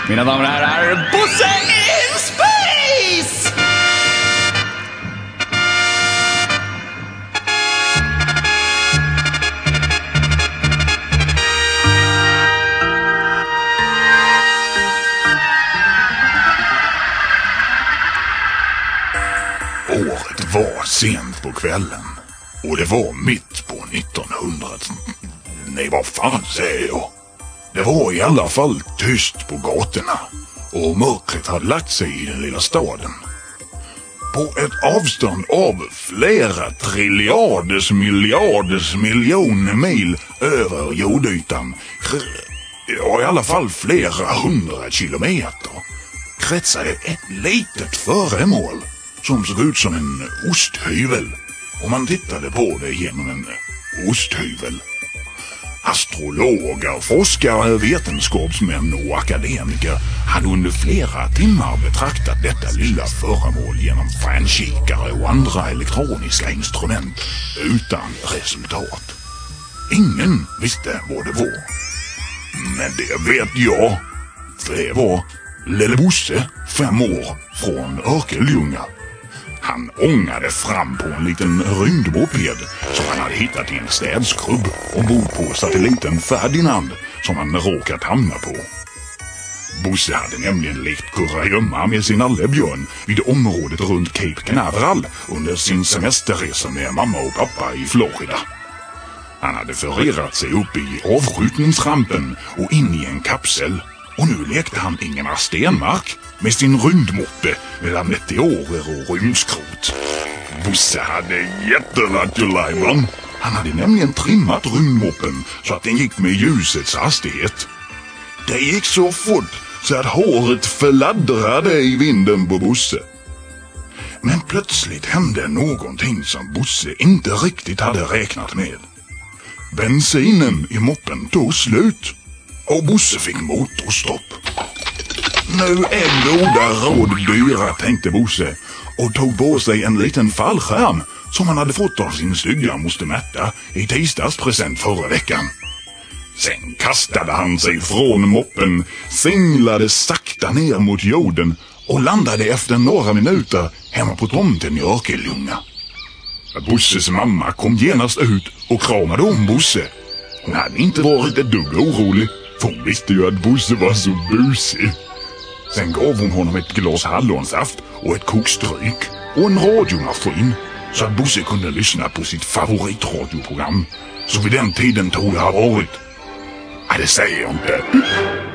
Mina damer och herrar, Bosse in space! Året var sent på kvällen och det var mitt på 1900-talet. Nej, vad fan säger jag? Det var i alla fall tyst på gatorna och mörkret hade lagt sig i den lilla staden. På ett avstånd av flera triljarders miljarders miljoner mil över jordytan, ja, i alla fall flera 100 kilometer, kretsade ett litet föremål som såg ut som en osthyvel, och man tittade på det genom en osthyvel. Astrologer, forskare, vetenskapsmän och akademiker hade under flera timmar betraktat detta lilla föremål genom färnkikare och andra elektroniska instrument utan resultat. Ingen visste vad det var. Men det vet jag, för det var Lille Bosse, 5 år, från Örkelljunga. Han ångade fram på en liten rymdmoped som han hade hittat i en städskrubb ombord på satelliten Ferdinand som han råkat hamna på. Bosse hade nämligen lekt kurragömma med sin allebjörn vid området runt Cape Canaveral under sin semesterresa med mamma och pappa i Florida. Han hade förerat sig upp i avskjutningsrampen och in i en kapsel, och nu lekte han Ingemar Stenmark med sin rymdmoppe mellan meteorer och rymdskrot. Bosse hade jättelatulajman. Han hade nämligen trimmat rymdmoppen så att den gick med ljusets hastighet. Det gick så fort så att håret fladdrade i vinden på Bosse. Men plötsligt hände någonting som Bosse inte riktigt hade räknat med. Bensinen i moppen tog slut och Bosse fick motorstopp. Nu är goda råd dyra, tänkte Bosse, och tog på sig en liten fallskärm som han hade fått av sin stygga moster Märta i tisdagspresent förra veckan. Sen kastade han sig från moppen, singlade sakta ner mot jorden och landade efter några minuter hemma på tomten i Örkelljunga. Bosses mamma kom genast ut och kramade om Bosse. Hon hade inte varit ett dugg orolig, för hon visste ju att Bosse var så busig. Sen gav hon honom ett glas hallonsaft och ett kokstryk och en radiomaskin så att Bosse kunde lyssna på sitt favoritradioprogram. Så vid den tiden tog det ha varit... Ja, det säger jag inte.